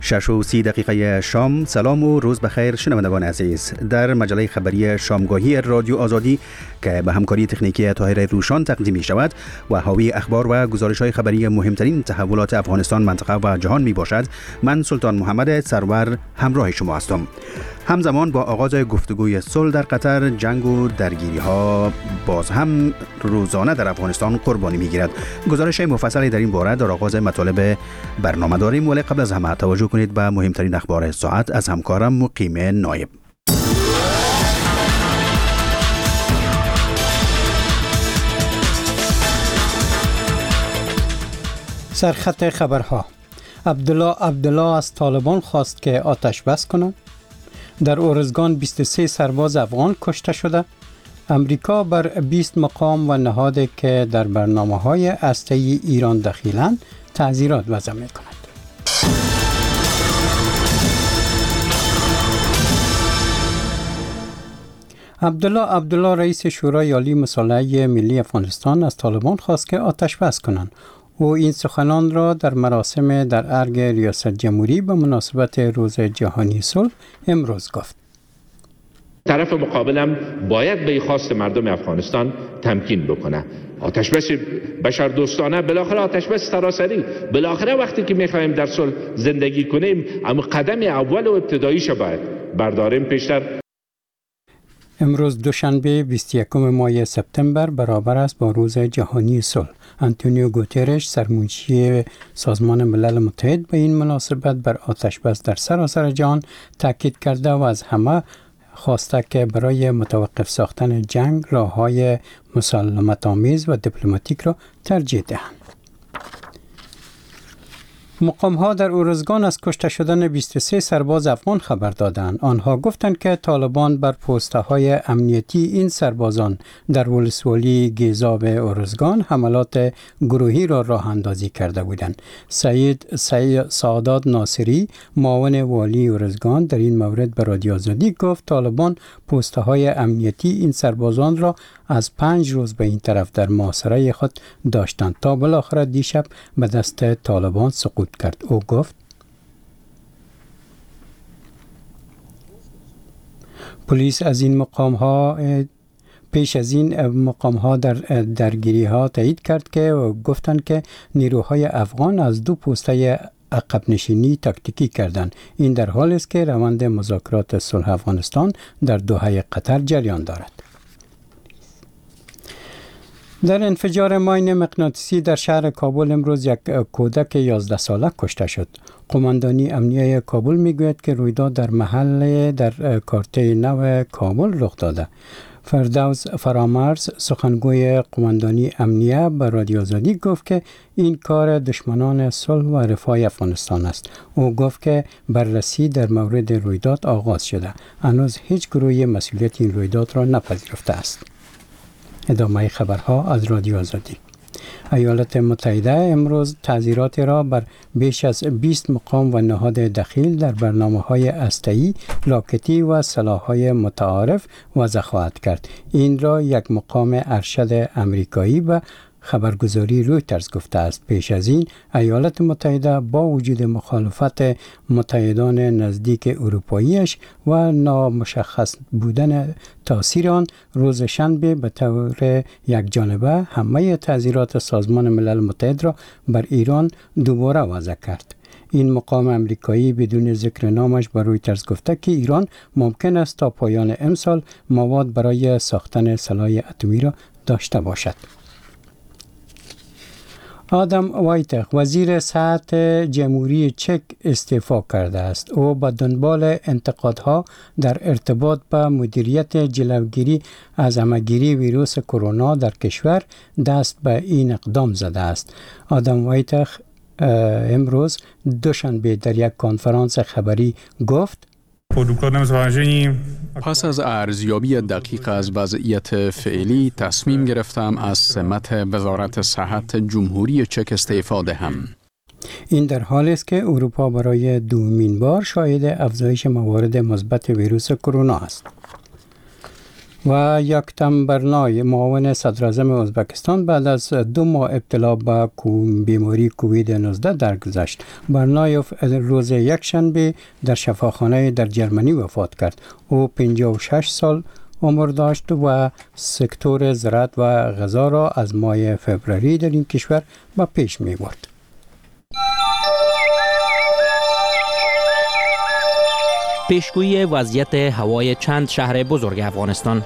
6:30 شام. سلام و روز بخیر شنوندگان عزیز. در مجله خبری شامگاهی رادیو آزادی که به همکاری تکنیکی طاهر روشان تقدیم می شود و حاوی اخبار و گزارش‌های خبری مهمترین تحولات افغانستان، منطقه و جهان می باشد، من سلطان محمد سرور همراه شما هستم. همزمان با آغاز گفتگوی صلح در قطر، جنگ و درگیری ها باز هم روزانه در افغانستان قربانی می گیرد. گزارش مفصلی در این باره در آغاز مطالب برنامه داریم، ولی قبل از همه توجه کنید به مهمترین اخبار ساعت از همکارم مقیم نایب. سرخط خبرها: عبدالله از طالبان خواست که آتش بس کنند. در ارزگان 23 سرباز افغان کشته شده. امریکا بر 20 مقام و نهادی که در برنامه‌های هسته‌ای ایران دخیلند تعزیرات وضع می‌کند. عبدالله رئیس شورای عالی مصالحه ملی افغانستان از طالبان خواست که آتش بس کنند. او این سخنان را در مراسم در ارگ ریاست جمهوری به مناسبت روز جهانی صلح امروز گفت. طرف مقابلم باید به خواست مردم افغانستان تمکین بکنه. آتشبس بشردوستانه، بالاخره آتشبس سراسری، بالاخره وقتی که میخوایم در صلح زندگی کنیم، اما قدم اول و ابتداییش باید برداریم پیشتر. امروز دوشنبه 21 ماه سپتامبر برابر است با روز جهانی صلح. آنتونیو گوترش، سرمنشی سازمان ملل متحد، به این مناسبت بر آتش بس در سراسر جهان تاکید کرده و از همه خواسته که برای متوقف ساختن جنگ راه‌های مسالمت‌آمیز و دیپلماتیک را ترجیح دهند. مقام‌ها در ارزگان از کشته شدن 23 سرباز افغان خبر دادند. آنها گفتند که طالبان بر پست‌های امنیتی این سربازان در ولسوالی گیزاب ارزگان حملات گروهی را راه اندازی کرده بودند. سید سعادت ناصری، معاون والی ارزگان، در این مورد به رادیو آزادی گفت طالبان پست‌های امنیتی این سربازان را از 5 روز به این طرف در محاصره خود داشتند تا بالاخره دیشب به دست طالبان سقوط کرد. او گفت پلیس از این مقام‌ها پیش از این مقام‌ها در درگیری‌ها تایید کرد که گفتند که نیروهای افغان از 2 پوسته عقب نشینی تاکتیکی کردند. این در حالی است که روند مذاکرات صلح افغانستان در دوحه قطر جریان دارد. در انفجار ماین مغناطیسی در شهر کابل امروز یک کودک 11 ساله کشته شد. قماندانی امنیه کابل میگوید که رویداد در محل در کارته نو کابل رخ داده. فردوس فرامرز، سخنگوی قماندانی امنیه، به رادیو آزادی گفت که این کار دشمنان صلح و رفاه افغانستان است. او گفت که بررسی در مورد رویداد آغاز شده. هنوز هیچ گروهی مسئولیت این رویداد را نپذیرفته است. ادامه خبرها از رادیو آزادی. ایالات متحده امروز تعزیرات را بر بیش از 20 مقام و نهاد دخیل در برنامه‌های هسته‌ای، راکتی و سلاح‌های متعارف وضع خواهد کرد. این را یک مقام ارشد امریکایی و خبرگزاری رویترز گفته است. پیش از این ایالات متحده با وجود مخالفت متحدان نزدیک اروپاییش و نامشخص بودن تاثیر آن، روز شنبه به طور یکجانبه همه تعزیرات سازمان ملل متحد را بر ایران دوباره وضع کرد. این مقام امریکایی بدون ذکر نامش به رویترز گفته که ایران ممکن است تا پایان امسال مواد برای ساختن سلاح اتمی را داشته باشد. آدم وایتخ، وزیر صحت جمهوری چک، استعفا کرده است. او به دنبال انتقادها در ارتباط با مدیریت جلوگیری از همه‌گیری ویروس کرونا در کشور دست به این اقدام زده است. آدم وایتخ امروز دوشنبه در یک کنفرانس خبری گفت پس از ارزیابی دقیق از وضعیت فعلی تصمیم گرفتم از سمت وزارت صحت جمهوری چک استعفا دهم. این در حالی است که اروپا برای دومین بار شاهد افزایش موارد مثبت ویروس کرونا است. و یکتم برنای معاون صدراعظم ازبکستان بعد از 2 ماه ابتلا به بیماری کووید 19 درگذشت. برنایوف روز یکشنبه در شفاخانه در جرمنی وفات کرد. او 56 سال عمر داشت و سکتور زراعت و غذا را از ماه فوریه در این کشور به پیش می برد. پیشگویی وضعیت هوای چند شهر بزرگ افغانستان.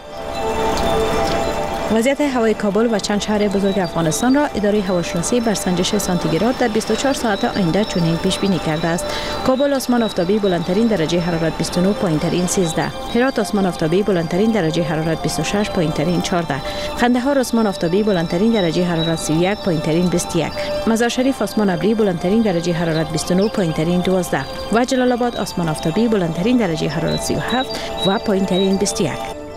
وضعیت هوای کابل و چند شهر بزرگ افغانستان را اداره هواشناسی بر سنجش سانتیگراد در 24 ساعت آینده چنین پیش بینی کرده است. کابل آسمان آفتابی بلندترین درجه حرارت 29، پایینترین 13. هرات آسمان آفتابی بلندترین درجه حرارت 26، پایینترین 14. قندهار آسمان آفتابی بلندترین درجه حرارت 31، پایینترین 21. مزار شریف آسمان ابری بلندترین درجه حرارت 29، پایینترین 12. و جلال آباد آسمان آفتابی بلندترین درجه حرارت 37 و پایینترین 21.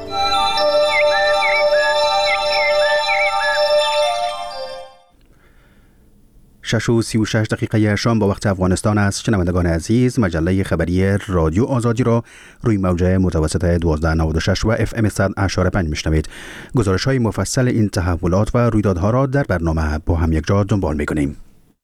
6:36 شام با وقت افغانستان است. شنوندگان عزیز، مجله خبری رادیو آزادی را روی موج متوسط 1296 و FM 100.5 میشنوید. گزارش های مفصل این تحولات و رویدادها را در برنامه با هم یک جا دنبال میکنیم.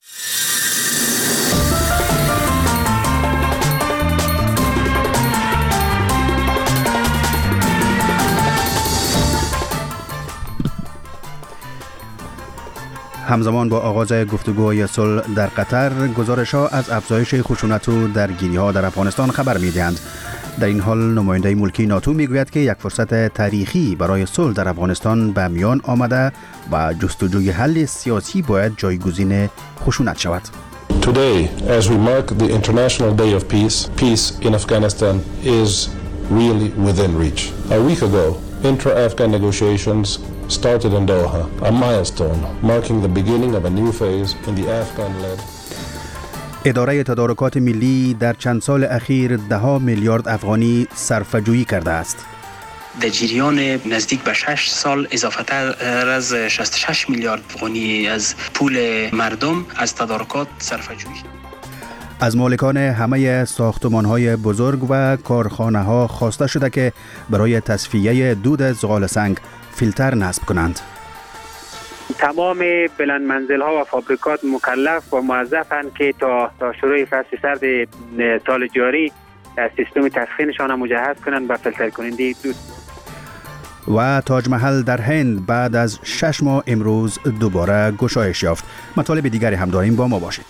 همزمان با آغاز گفتگوهای صلح در قطر، گزارش‌ها از افزایش خشونت و درگیری‌ها در افغانستان خبر می‌دهند. در این حال نماینده ملکی ناتو میگوید که یک فرصت تاریخی برای صلح در افغانستان به میان آمده و جستجوی حل سیاسی باید جایگزین خشونت شود. Today, as we mark the International Day of Peace, peace in Afghanistan is really within reach. A week ago, intra-Afghan negotiations started in Doha, a milestone marking the beginning of a new phase in the Afghan-led. اداره تدارکات ملی در چند سال اخیر 10 میلیارد افغانی صرفه‌جویی کرده است. در جریان نزدیک به 6 سال اضافه تر از 66 میلیارد افغانی از پول مردم از تدارکات صرفه‌جویی. از مالکان همه ساختمان‌های بزرگ و کارخانه‌ها خواسته شده که برای تصفیه دود زغال سنگ فیلتر نصب کنند. تمام بلند منزل ها و فابریکات مکلف و موظفند که تا شروع فصل سرد سال جاری سیستم تسخینشان مجهز کنند به فیلتر کننده دود. و تاج محل در هند بعد از 6 ماه امروز دوباره گشایش یافت. مطالب دیگری هم داریم، با ما باشید.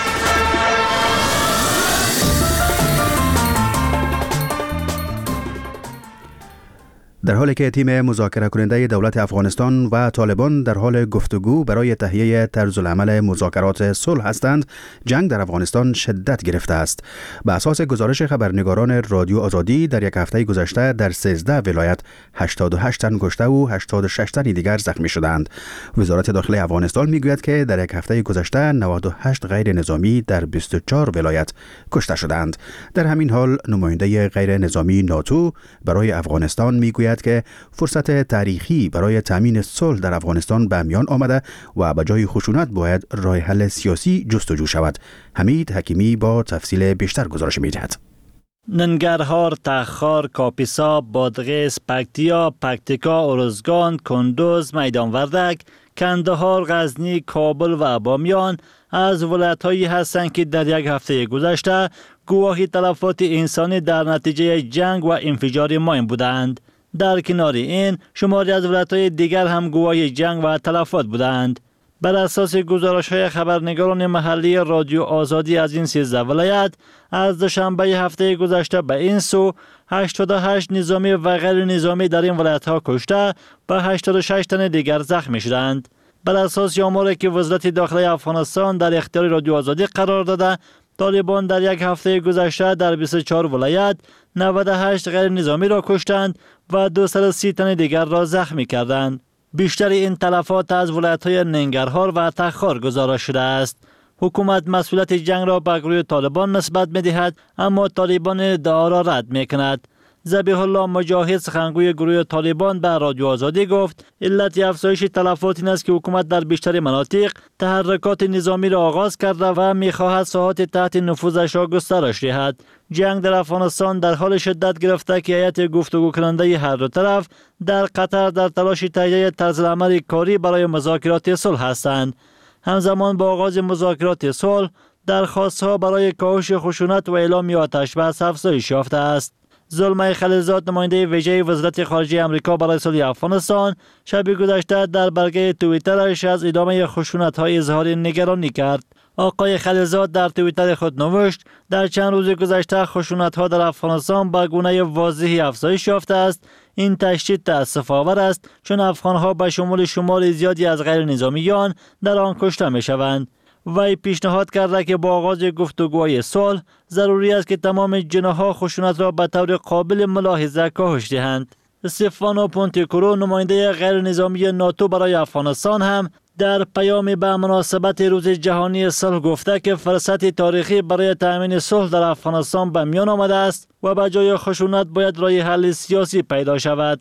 در حالی که تیم مذاکره کننده دولت افغانستان و طالبان در حال گفتگو برای تهیه طرز العمل مذاکرات صلح هستند، جنگ در افغانستان شدت گرفته است. به اساس گزارش خبرنگاران رادیو آزادی، در یک هفته گذشته در 13 ولایت 88 تن کشته و 86 تن دیگر زخمی شدند. وزارت داخلی افغانستان میگوید که در یک هفته گذشته 98 غیر نظامی در 24 ولایت کشته شدند. در همین حال نماینده غیر نظامی ناتو برای افغانستان میگوید که فرصت تاریخی برای تامین صلح در افغانستان به میان آمده و به جای خشونت باید راه حل سیاسی جستجو شود. حمید حکیمی با تفصیل بیشتر گزارش می‌دهد. ننگرهار، تخار، کاپیسا، بادغیس، پکتیا، پکتیکا، ارزگان، کندوز، میدان وردک، کندهار، غزنی، کابل و بامیان از ولایت‌هایی هستند که در یک هفته گذشته گواهی تلفات انسانی در نتیجه جنگ و انفجار ماین بودند. در کنار این شماری از ولایت‌های دیگر هم گواهی جنگ و تلفات بودند. بر اساس گزارش‌های خبرنگاران محلی رادیو آزادی از این 13 ولایت، از دوشنبه هفته گذشته به این سو 88 نظامی و غیر نظامی در این ولایت‌ها کشته و 86 تن دیگر زخمی شدند. بر اساس آماری که وزارت داخلی افغانستان در اختیار رادیو آزادی قرار داده، طالبان در یک هفته گذشته در 24 ولایت 98 غیر نظامی را کشتند و 230 تن دیگر را زخمی کردند. بیشتر این تلفات از ولایت‌های ننگرهار و تخار گزارش شده است. حکومت مسئولیت جنگ را به گروه طالبان نسبت می‌دهد، اما طالبان ادعا را رد می‌کند. ذبیح الله مجاهد سخنگوی گروه طالبان به رادیو آزادی گفت علت افزایش تلفات این است که حکومت در بیشتر مناطق تحرکات نظامی را آغاز کرده و می‌خواهد ساحات تحت نفوذش را گسترش دهد. جنگ در افغانستان در حال شدت گرفته که هیئت گفتگو کننده هر دو طرف در قطر در تلاش تهیه طرزالعمل کاری برای مذاکرات صلح هستند. همزمان با آغاز مذاکرات صلح درخواست‌ها برای کاهش خشونت و اعلام آتش بس افزایش یافته است. زلمه خلیلزاد نماینده ویژه وزارت خارجه آمریکا برای صلح افغانستان شب گذشته در برگه توییترش از ادامه خشونت‌های اظهار نگرانی کرد. آقای خلیلزاد در توییتر خود نوشت در چند روز گذشته خشونت‌ها در افغانستان به گونه واضحی افزایش یافته است. این تشدید تأسف‌آور است چون افغان‌ها به شمول شمار زیادی از غیر نظامیان در آن کشته می‌شوند. وی پیشنهاد کرده که با آغاز گفتگوهای صلح ضروری است که تمام جناح‌ها خشونت را به طور قابل ملاحظه کاهش دهند. استفانو پونتیکورو نماینده غیر نظامی ناتو برای افغانستان هم در پیامی به مناسبت روز جهانی صلح گفته که فرصت تاریخی برای تأمین صلح در افغانستان به میان آمده است و به جای خشونت باید راه حل سیاسی پیدا شود.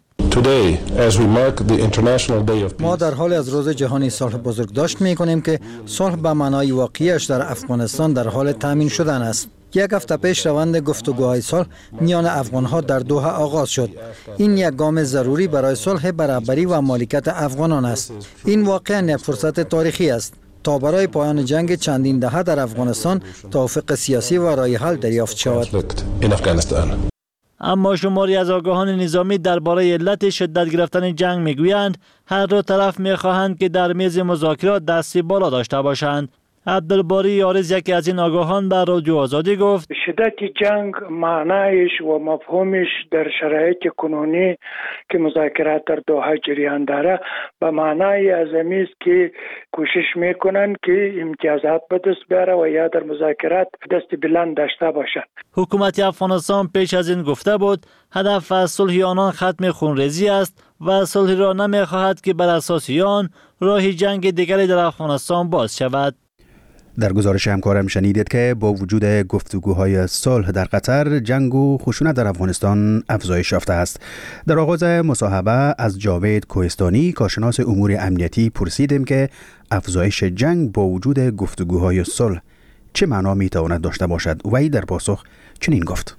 ما در حال از روز جهانی صلح بزرگداشت می‌کنیم که صلح به معنای واقعیش در افغانستان در حال تأمین شدن است. یک هفته پیش روند گفتگوهای صلح میان افغان‌ها در دوحه آغاز شد. این یک گام ضروری برای صلح برابری و مالکیت افغانان است. این واقعاً یک فرصت تاریخی است تا برای پایان جنگ چندین دهه در افغانستان توافق سیاسی و راه حل دریافت شود. اما شماری از آگاهان نظامی درباره علت شدت گرفتن جنگ میگویند هر دو طرف میخواهند که در میز مذاکرات دستی بالا داشته باشند. عبدالباری یارز یکی از این آگاهان به رادیو آزادی گفت شدت جنگ معنایش و مفهومش در شرایط کنونی که مذاکرات در دوحه جریان داره به معنای ازمی است که کوشش میکنند که امتیازات به دست بیاره و یا در مذاکرات دست بلند داشته باشند. حکومت افغانستان پیش از این گفته بود هدف از صلح آنان ختم خونریزی است و صلح را نمیخواهد که بر اساس آن راه جنگ دیگری در افغانستان باز شود. در گزارش همکارم شنیدید که با وجود گفتگوهای صلح در قطر، جنگ و خشونت در افغانستان افزایش یافته است. در آغاز مصاحبه از جاوید کوهستانی کارشناس امور امنیتی پرسیدیم که افزایش جنگ با وجود گفتگوهای صلح چه معنا میتواند داشته باشد؟ وی در پاسخ چنین گفت: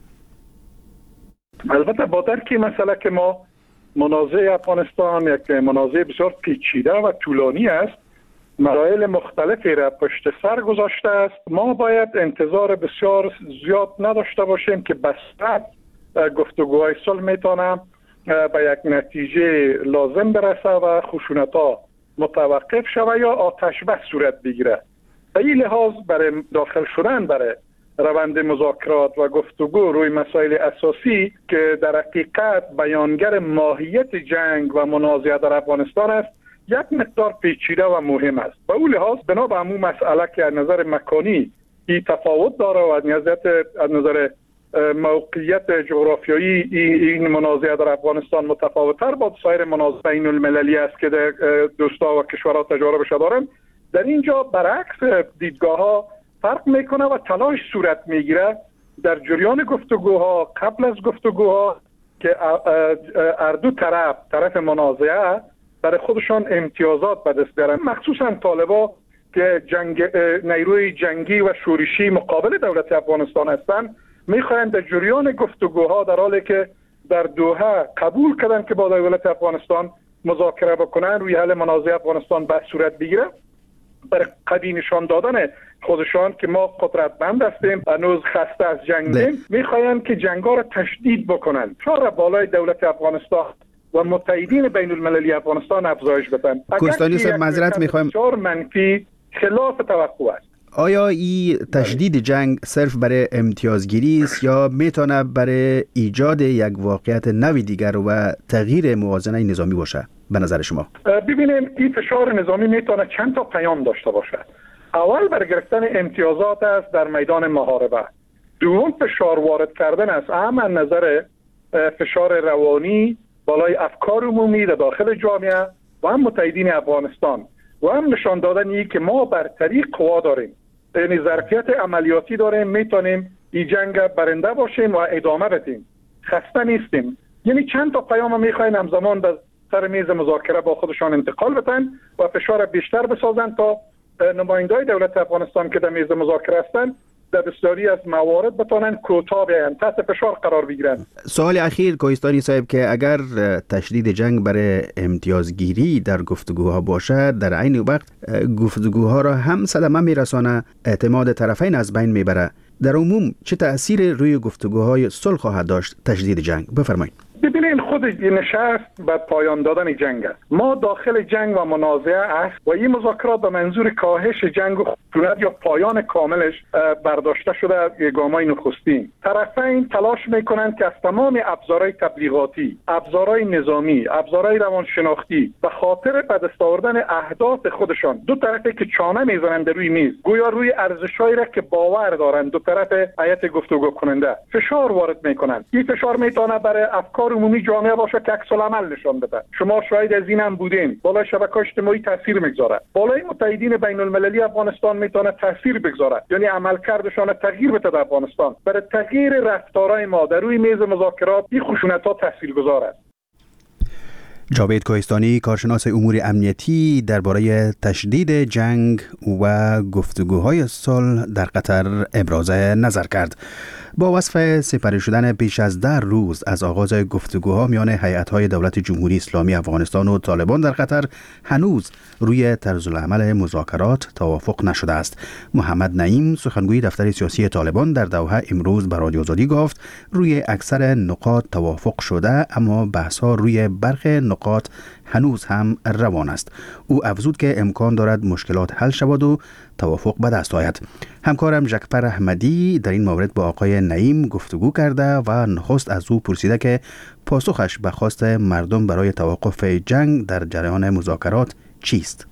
البته با درک مسئله که ما منازعه افغانستان یک منازعه بسیار پیچیده و طولانی است، مراحل مختلفی را پشت سر گذاشته است. ما باید انتظار بسیار زیاد نداشته باشیم که بسیار گفتگوهای صلح میتونه به یک نتیجه لازم برسه و خشونت‌ها متوقف شود یا آتش بس صورت بگیره. به این لحاظ برای داخل شدن برای روند مذاکرات و گفتگو روی مسائل اساسی که در حقیقت بیانگر ماهیت جنگ و منازعه در افغانستان است، یک مقدار پیچیده و مهم است. به اون لحاظ بنا به همون مسئله که از نظر مکانی این تفاوت داره و از نظر موقعیت جغرافیایی این منازعه در افغانستان متفاوت‌تر با سایر منازعه بین المللی است که دوستا و کشورها تجاربش دارن، در اینجا برعکس دیدگاه‌ها فرق میکنه و تلاش صورت میگیره در جریان گفتگوها، قبل از گفتگوها، که هر دو طرف منازعه برای خودشان امتیازات به دست بیارن، مخصوصا طالبا که نیروی جنگی و شورشی مقابل دولت افغانستان هستند، میخواهند در جریان گفتگوها در حالی که در دوحه قبول کردن که با دولت افغانستان مذاکره بکنن روی حل منازعه افغانستان به صورت بگیره، برای قوی نشان دادن خودشان که ما قدرتمند هستیم، هنوز خسته از جنگیم، میخواهند که جنگا را تشدید بکنن، فشار بالای دولت افغانستان و متحدین بین المللی افغانستان افزایش بدن. کوهستانی صاحب معذرت میخوایم، بسیار منفی خلاف توقع است. آیا این تشدید جنگ صرف برای امتیازگیری است یا میتونه برای ایجاد یک واقعیت نوی دیگر و تغییر موازنه نظامی باشه به نظر شما؟ ببینیم این فشار نظامی میتونه چند تا پیام داشته باشه. اول برای گرفتن امتیازات است در میدان محاربه. دوم فشار وارد کردن است، اما از نظر فشار روانی بالای افکار عمومی در داخل جامعه و هم متحدین افغانستان و هم نشان دادنی که ما برتری قوا داریم، یعنی ظرفیت عملیاتی داریم، میتونیم این جنگ برنده باشیم و ادامه بدیم. خسته نیستیم. یعنی چند تا پیام میخواین همزمان به سر میز مذاکره با خودشان انتقال بدن و فشار بیشتر بسازن تا نماینده‌های دولت افغانستان که در میز مذاکره هستند در بسیاری از موارد بتونن کوتاه بیان، تحت فشار قرار بگیرن. سوال اخیر کوهستانی صاحب که اگر تشدید جنگ برای امتیازگیری در گفتگوها باشد، در عین وقت گفتگوها را هم صدمه میرسانه، اعتماد طرفین از بین میبره، در عموم چه تأثیر روی گفتگوهای صلح خواهد داشت تشدید جنگ؟ بفرمایید. ببینین خود نشست به پایان دادن جنگ است. ما داخل جنگ و منازعه است و این مذاکرات به منظور کاهش جنگ و خشونت یا پایان کاملش برداشته شده گام‌های نخستین. طرفین تلاش میکنند که از تمام ابزارهای تبلیغاتی، ابزارهای نظامی، ابزارهای روانشناختی به خاطر به دست آوردن اهداف خودشان دو طرفی که چانه میزنند روی میز، گویا روی ارزش‌هایی را که باور دارند دو طرف هیئت گفتگو کننده فشار وارد میکنند. این فشار میتونه برای افکار عمومی جامعه باشه که عکس العمل نشان بده. شما شاهد از این هم بودین. بالای شبکه‌های اجتماعی تاثیر میگذاره. بالای متحدین بین المللی افغانستان میتونه تاثیر بگذاره. یعنی عملکردشان تغییر بده در افغانستان. برای تغییر رفتارهای ما در روی میز مذاکرات این خشونت‌ها تاثیرگذار است. جاوید کوهستانی، کارشناس امور امنیتی، درباره تشدید جنگ و گفتگوهای صلح در قطر ابراز نظر کرد. با وصف سپری شدن پیش از 10 روز از آغاز گفتگوها میان هیئت‌های دولت جمهوری اسلامی افغانستان و طالبان در قطر، هنوز روی طرزالعمل مذاکرات توافق نشده است. محمد نعیم، سخنگوی دفتر سیاسی طالبان، در دوحه امروز به رادیو آزادی گفت روی اکثر نقاط توافق شده، اما بحث‌ها روی برخی نقاط هنوز هم روان است. او افزود که امکان دارد مشکلات حل شود و توافق به دست آید. همکارم جکپر احمدی در این مورد با آقای نعیم گفتگو کرده و نخست از او پرسیده که پاسخش به خواست مردم برای توقف جنگ در جریان مذاکرات چیست؟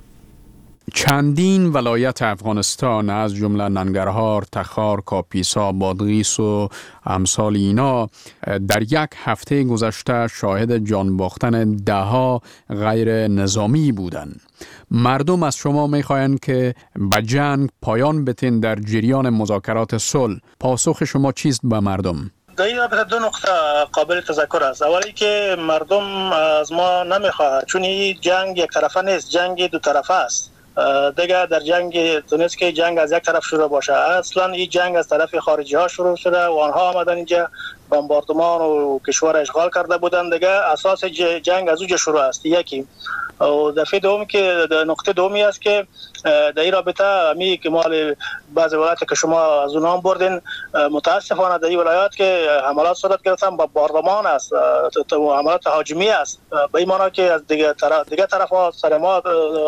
چندین ولایت افغانستان از جمله ننگرهار، تخار، کاپیسا، بادغیس و امثال اینا در یک هفته گذشته شاهد جان باختن دهها غیر نظامی بودند. مردم از شما میخواهند که به جنگ پایان بتین در جریان مذاکرات صلح. پاسخ شما چیست به مردم؟ در این رابطه دو نقطه قابل تذکر است. اولی که مردم از ما نمیخواهد، چون این جنگ یک طرفه نیست، جنگ دو طرفه است. دیگه در جنگ تونست که جنگ از یک طرف شروع باشه. اصلا این جنگ از طرف خارجی ها شروع شده و آنها آمدن اینجا بمباردمان و کشور اشغال کرده بودن. دیگه اساس جنگ از اونجا شروع است. یکی و دفعه دوم که نقطه دومی است که در این رابطه امی که مال بعض ولایات که شما از اونها بردین، متاسفانه در این ولایات که حملات صورت گرفتن با باردمان است، حملات هاجمی است، به این معنی که از دیگه طرف ها سر ما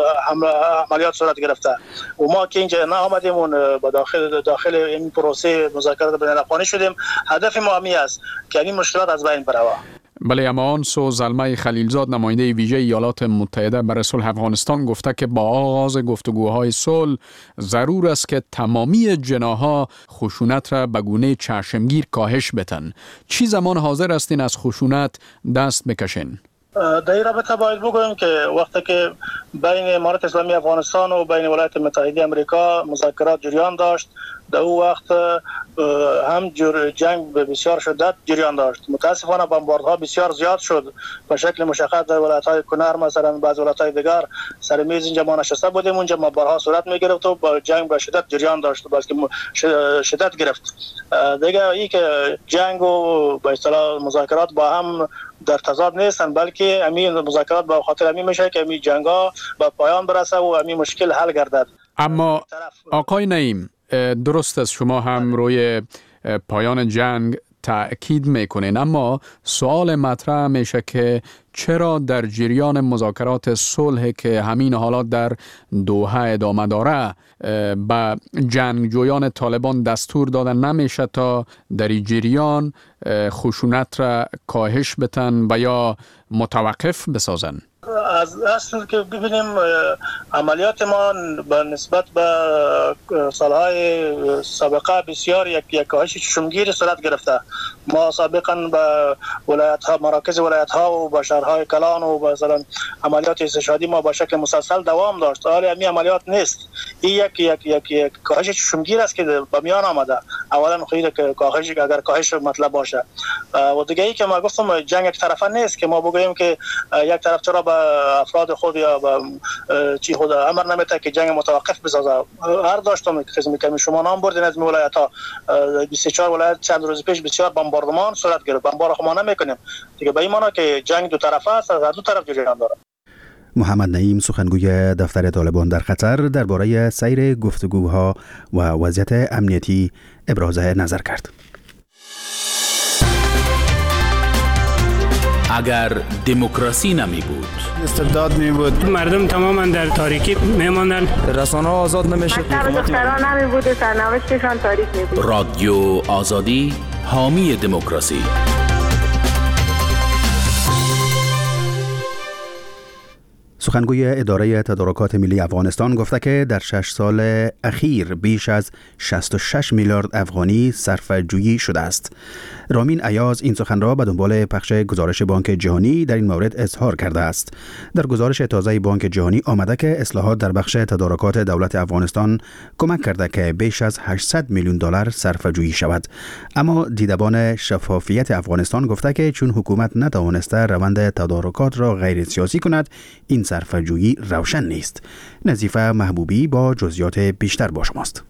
عملیات صورت گرفته و ما که اینجا آمدیم و داخل این پروسه مذاکرات بین الاقوانی شدیم. هدف ما همی است که این مشکلات از بین بره. بله، اما آن سو زلمه خلیلزاد، نماینده ویژه ایالات متحده برای صلح افغانستان، گفته که با آغاز گفتگوهای صلح ضرور است که تمامی جناح‌ها خشونت را به گونه چشمگیر کاهش بدن. چی زمان حاضر هستین از خشونت دست بکشین؟ در این رابطه باید بگویم که وقتی که بین امارات اسلامی افغانستان و بین ولایت متحده امریکا مذاکرات جریان داشت، در او وقت هم جنگ به بسیار شدت جریان داشت. متاسفانه بمباردها بسیار زیاد شد به شکل مشخص در ولایت‌های کنر، مثلا بعض ولایت‌های دیگر سر میز اینجا ما نشسته بودیم، اونجا بمبارها صورت می‌گرفت و با جنگ به شدت جریان داشت، بلکه شدت گرفت. دیگه این که جنگ و به اصطلاح مذاکرات با هم در تضاد نیستن، بلکه همین مذاکرات به خاطر همین میشه که همین جنگ‌ها به پایان برسه و همین مشکل حل گردد. اما آقای نعیم، درست است شما هم روی پایان جنگ تأکید میکنین، اما سوال مطرح میشه که چرا در جریان مذاکرات صلح که همین حالات در دوحه ادامه داره به جنگجویان طالبان دستور دادن نمیشه تا در این جریان خشونت را کاهش بدن و یا متوقف بسازن؟ از اصل که ببینیم عملیات ما به نسبت به سالهای سابقه بسیار یک کاهش چشمگیر صورت گرفته. ما سابقا به ولایت ها، مراکز ولایت ها و به شهرهای کلان و مثلا عملیات استشهادی ما به شکل مسلسل دوام داشت. حالا همین عملیات نیست. این یک کاهش چشمگیر است که به میان آمده. اولا خیلی که کاهش اگر کاهش مطلب باشه و دیگه ای که ما گفتم جنگ یک طرفه نیست که ما بگوییم که یک طرف چرا به افراد خود یا به چی خود امر نمیده که جنگ متوقف بسازه. هر داشتم خدمت کردم شما نام بردین از ولایت ها 24 ولایت چند روز پیش بسیار بمباردمان صورت گرفت. بمبار ما نمیکنیم دیگه به این معنی که جنگ دو طرفه است، از دو طرف جریان داره. محمد نعیم سخنگوی دفتر طالبان در قطر درباره سیر گفتگوها و وضعیت امنیتی ابراز نظر کرد. اگر دموکراسی نمی بود، استبداد می بود، مردم تماما در تاریکی می ماندن، رسانه ها آزاد نمی شد، دختران نمی بود و سرنوشتشان تاریک می بود. رادیو آزادی حامی دموکراسی. سخنگوی اداره تدارکات ملی افغانستان گفته که در 6 سال اخیر بیش از 66 میلیارد افغانی صرفه‌جویی شده است. رامین ایاز این سخن را به دنبال پخش گزارش بانک جهانی در این مورد اظهار کرده است. در گزارش تازه بانک جهانی آمده که اصلاحات در بخش تدارکات دولت افغانستان کمک کرده که بیش از 800 میلیون دلار صرفه‌جویی شود. اما دیدبان شفافیت افغانستان گفته که چون حکومت نتوانسته روند تدارکات را غیر سیاسی کند، این صرفه‌جویی روشن نیست. نظیفه محبوبی با جزئیات بیشتر با شماست.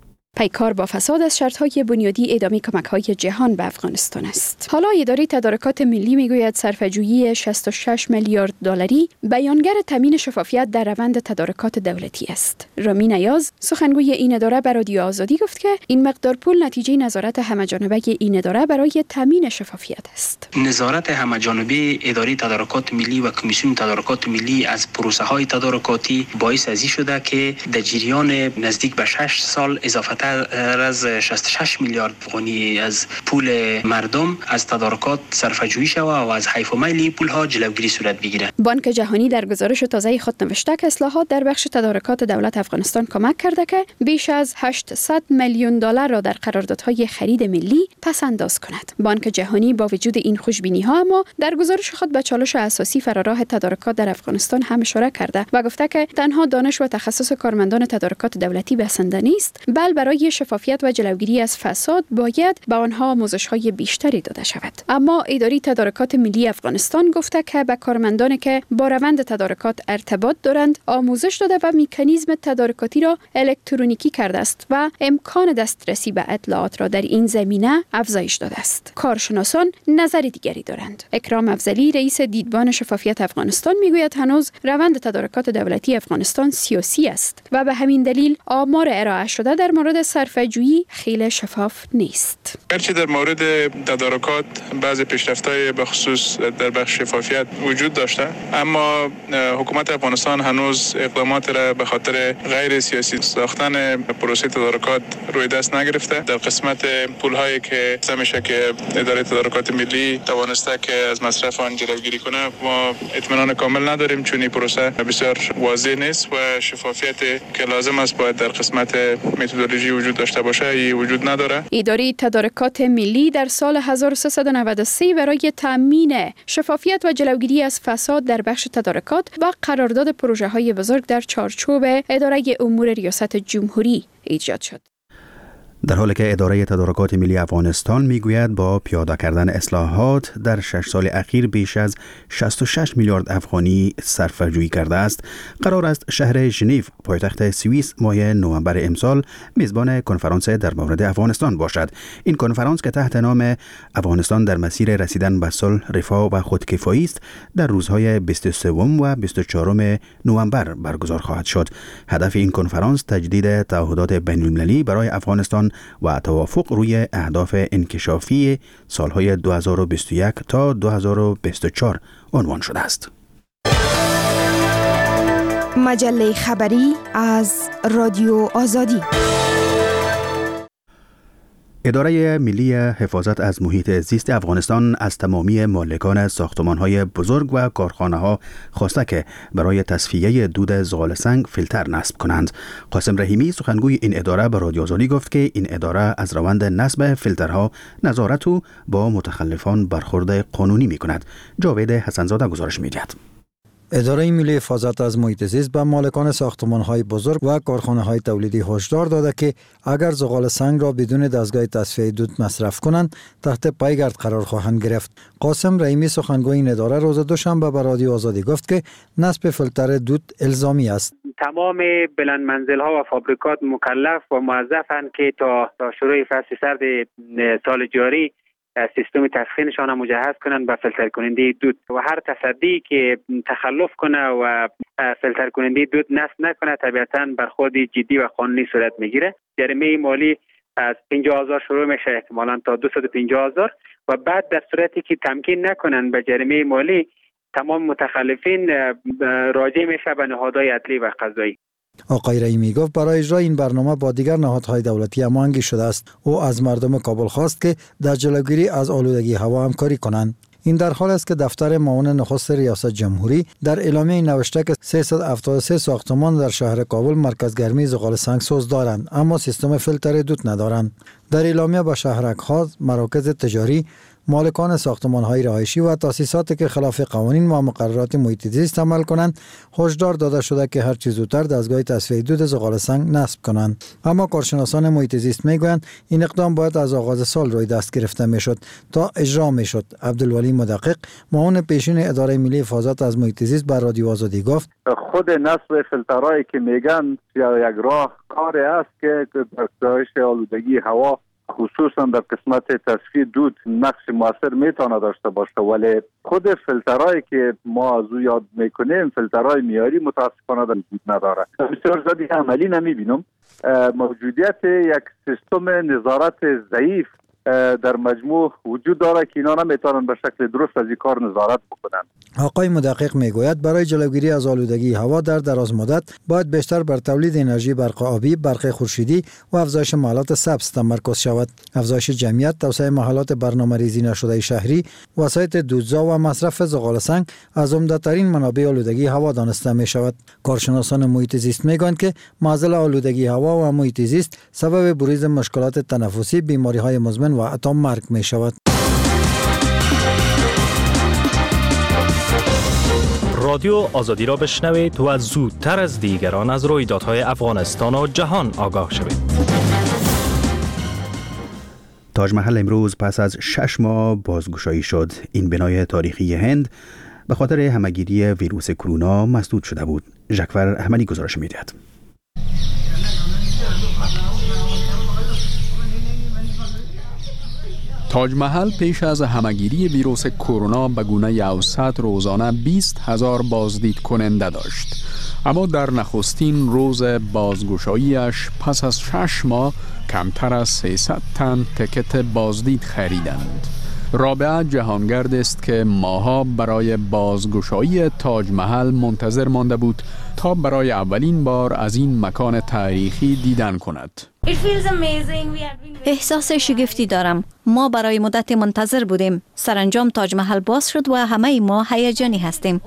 پیکار با فساد از شرط‌های بنیادی ادامه کمک‌های جهان به افغانستان است. حالا اداره تدارکات ملی میگوید صرفه‌جویی 66 میلیارد دلاری بیانگر تامین شفافیت در روند تدارکات دولتی است. رامین ایاز سخنگوی این اداره به رادیو آزادی گفت که این مقدار پول نتیجه نظارت همه‌جانبه این اداره برای تامین شفافیت است. نظارت همه‌جانبه اداره تدارکات ملی و کمیسیون تدارکات ملی از پروسه‌های تدارکاتی باعث ازی شده که در جریان نزدیک به 6 سال اضافه از 66 میلیارد افغانی از پول مردم از تدارکات صرفه‌جویی شود و از حیف و میل پول ها جلوگیری صورت بگیرد. بانک جهانی در گزارش تازه خود نوشته که اصلاحات در بخش تدارکات دولت افغانستان کمک کرده که بیش از 800 میلیون دلار را در قراردادهای خرید ملی پس انداز کند. بانک جهانی با وجود این خوشبینی ها اما در گزارش خود به چالش اساسی فراراه تدارکات در افغانستان هم اشاره کرده و گفته که تنها دانش و تخصص کارمندان تدارکات دولتی بسنده نیست، بلکه برای شفافیت و جلوگیری از فساد باید به آنها آموزش‌های بیشتری داده شود. اما اداره تدارکات ملی افغانستان گفته که به کارمندانی که با روند تدارکات ارتباط دارند آموزش داده و مکانیزم تدارکاتی را الکترونیکی کرده است و امکان دسترسی به اطلاعات را در این زمینه افزایش داده است. کارشناسان نظر دیگری دارند. اکرام افضلی رئیس دیدبان شفافیت افغانستان میگوید هنوز روند تدارکات دولتی افغانستان سیاسی است و به همین دلیل آمار ارائه شده در مورد صرفه‌جویی خیلی شفاف نیست. هرچی در مورد تدارکات بعضی پیشرفت‌های به خصوص در بخش شفافیت وجود داشته، اما حکومت افغانستان هنوز اقدامات را به خاطر غیر سیاسی ساختن پروسه تدارکات روی دست نگرفته. در قسمت پول‌هایی که میشه که اداره تدارکات ملی توانسته که از مصرف آن جلوگیری کنه، ما اطمینان کامل نداریم چون این پروسه بسیار واضح نیست و شفافیت که لازم است باید در قسمت متدولوژی وجود داشته باشه ای وجود نداره. اداره تدارکات ملی در سال 1393 برای تامین شفافیت و جلوگیری از فساد در بخش تدارکات و قرارداد پروژه‌های بزرگ در چارچوب اداره امور ریاست جمهوری ایجاد شد. در حالی که اداره تدارکات ملی افغانستان میگوید با پیاده کردن اصلاحات در 6 سال اخیر بیش از 66 میلیارد افغانی صرفه‌جویی کرده است، قرار است شهر ژنو پایتخت سوئیس ماه نوامبر امسال میزبان کنفرانس در مورد افغانستان باشد. این کنفرانس که تحت نام افغانستان در مسیر رسیدن به صلح، رفاه و خودکفایی است، در روزهای 23 و 24 نوامبر برگزار خواهد شد. هدف این کنفرانس تجدید تعهدات بین‌المللی برای افغانستان و توافق روی اهداف انکشافی سالهای 2021 تا 2024 عنوان شده است. مجله خبری از رادیو آزادی. اداره ملی حفاظت از محیط زیست افغانستان از تمامی مالکان ساختمان‌های بزرگ و کارخانه‌ها خواسته که برای تصفیه دود زغال سنگ فیلتر نصب کنند. قاسم رحیمی سخنگوی این اداره به رادیو آزادی گفت که این اداره از روند نصب فیلترها نظارت و با متخلفان برخورد قانونی می‌کند. جاوید حسنزاده گزارش می‌دهد. اداره ملی حفاظت از محیط زیست به مالکان ساختمان‌های بزرگ و کارخانه‌های تولیدی هشدار داده که اگر زغال سنگ را بدون دستگاه تصفیه دود مصرف کنند تحت پایگرد قرار خواهند گرفت. قاسم رحیمی سخنگوی این اداره روز دوشنبه به رادیو آزادی گفت که نصب فیلتر دود الزامی است. تمام بلند منزل ها و فابریکات مکلف و موظفند که تا شروع فصل سرد سال جاری سیستم تسخینشان مجهز کنند به فیلتر کننده دود و هر تصدی که تخلف کنه و فیلتر کننده دود نصب نکنه طبیعتاً برخورد جدی و قانونی صورت میگیره. جریمه مالی از 50,000 شروع میشه احتمالاً تا 250,000 و بعد در صورتی که تمکین نکنن به جریمه مالی تمام متخلفین راجع میشه به نهادهای عدلی و قضایی. آقای رحیمی گفت برای اجرای این برنامه با دیگر نهادهای دولتی هماهنگی شده است. او از مردم کابل خواست که در جلوگیری از آلودگی هوا همکاری کنند. این در حال است که دفتر معاون نخست ریاست جمهوری در اعلامیه نوشته که 373 ساختمان در شهر کابل مرکز گرمی زغال سنگ سوز دارند اما سیستم فیلتر دود ندارند. در اعلامیه به شهرک‌ها، مراکز تجاری، مالکان ساختمان‌های رهایشی و تأسیساتی که خلاف قوانین و مقررات محیط زیست عمل کنند هشدار داده شده که هر چه زودتر دستگاه تصفیه دود زغال سنگ نصب کنند. اما کارشناسان محیط زیست میگویند این اقدام باید از آغاز سال روی دست گرفته میشد تا اجرا میشد. عبدالولی مدقق معاون پیشین اداره ملی حفاظت از محیط زیست بر رادیو آزادی گفت خود نصب فیلترایی که میگن یک راه کاری است که در کاهش آلودگی هوا خصوصا در قسمت تصفیه دود نقش موثر میتونه داشته باشه، ولی خود فیلترهایی که ما از او یاد میکنیم فیلترهای معیاری متاسفانه وجود نداره. بسیار زیادی عملی نمیبینم. موجودیت یک سیستم نظارت ضعیف در مجموع وجود داره که اینا نمیتونن به شکل درست از این کار نظارت بکنن. آقای مدقق میگوید برای جلوگیری از آلودگی هوا در دراز مدت باید بیشتر بر تولید انرژی برق آبی، برق خورشیدی و افزایش محلات سبز تمرکز شود. افزایش جمعیت، توسعه محلات برنامه‌ریزی نشده شهری، وسایط دودزا و مصرف زغال سنگ از عمده‌ترین منابع آلودگی هوا دانسته می شود. کارشناسان محیط زیست میگویند که معضل آلودگی هوا و محیط زیست سبب بروز مشکلات تنفسی، بیماری‌های مزمن و حتی مرگ می شود. رادیو آزادی را بشنوید و زودتر از دیگران از رویدادهای افغانستان و جهان آگاه شوید. تاج محل امروز پس از 6 ماه بازگشایی شد. این بنای تاریخی هند به خاطر همهگیری ویروس کرونا مسدود شده بود. ژکور احمدی گزارش می‌دهد. تاج محل پیش از همهگیری ویروس کرونا به گونه اوسط روزانه 20,000 بازدید کننده داشت، اما در نخستین روز بازگشاییش پس از 6 ماه کمتر از 300 تن تکت بازدید خریدند. رابعه جهانگرد است که ماها برای بازگشایی تاج محل منتظر مانده بود تا برای اولین بار از این مکان تاریخی دیدن کند. احساس شگفتی دارم. ما برای مدت منتظر بودیم. سرانجام تاج محل باز شد و همه ما هیجانی هستیم.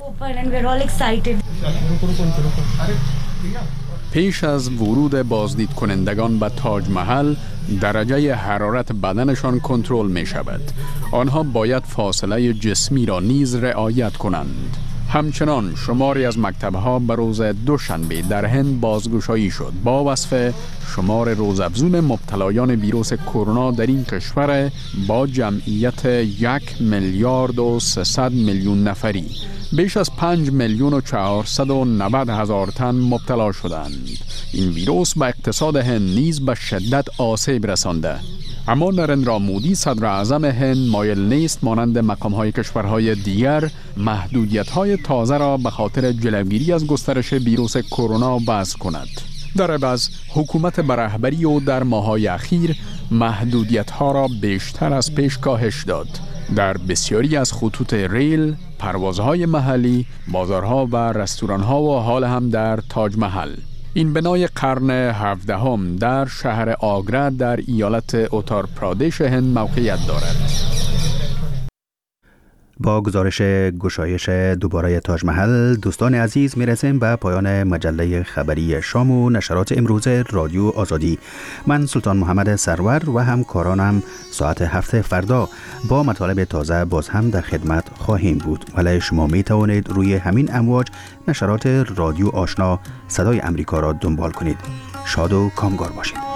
پیش از ورود بازدید کنندگان به تاج محل درجه حرارت بدنشان کنترل می شود. آنها باید فاصله جسمی را نیز رعایت کنند. همچنان شماری از مکتب‌ها به روز دوشنبه در هند بازگشایی شد با وصف شمار روزافزون مبتلایان ویروس کرونا در این کشور با جمعیت 1,300,000,000 نفری. بیش از 5,490,000 تن مبتلا شدند. این ویروس به اقتصاد هند نیز به شدت آسیب رسانده. اما نرندرا مودی صدر اعظم هند مایل نیست مانند مقام‌های کشورهای دیگر محدودیت‌های تازه را به خاطر جلوگیری از گسترش ویروس کرونا وضع کند. در عوض حکومت به رهبری او در ماه‌های اخیر محدودیت‌ها را بیشتر از پیش کاهش داد. در بسیاری از خطوط ریل، پروازهای محلی، بازارها و رستوران‌ها و حال هم در تاج محل. این بنای قرن 17 در شهر آگرا در ایالت اتار پرادش هند موقعیت دارد. با گزارش گشایش دوباره تاج محل دوستان عزیز میرسیم به پایان مجله خبری شام و نشرات امروز رادیو آزادی. من سلطان محمد سرور و همکارانم ساعت 7 فردا با مطالب تازه باز هم در خدمت خواهیم بود. ولی شما می توانید روی همین امواج نشرات رادیو آشنا صدای امریکا را دنبال کنید. شاد و کامگار باشید.